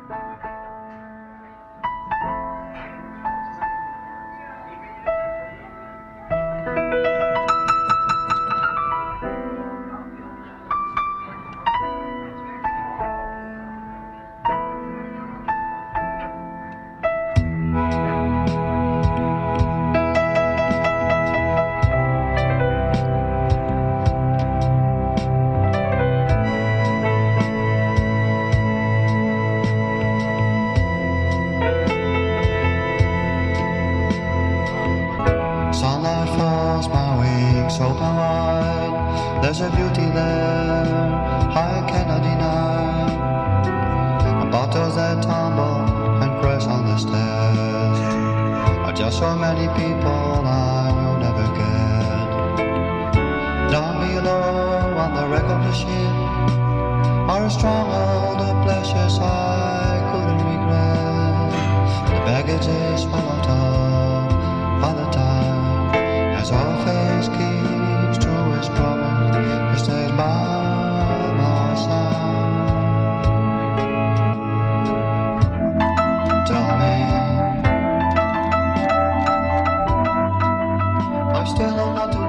Sunlight fills my wings open wide. There's a beauty there I cannot deny. And bottles that tumble and crash on the stairs are just so many people I will never get. Down below on the wreck of the ship are strong all the pleasures I couldn't regret. The baggage is swallowed up by the time. As our face keeps to its promise to stay by my side. Tell me, I still have not to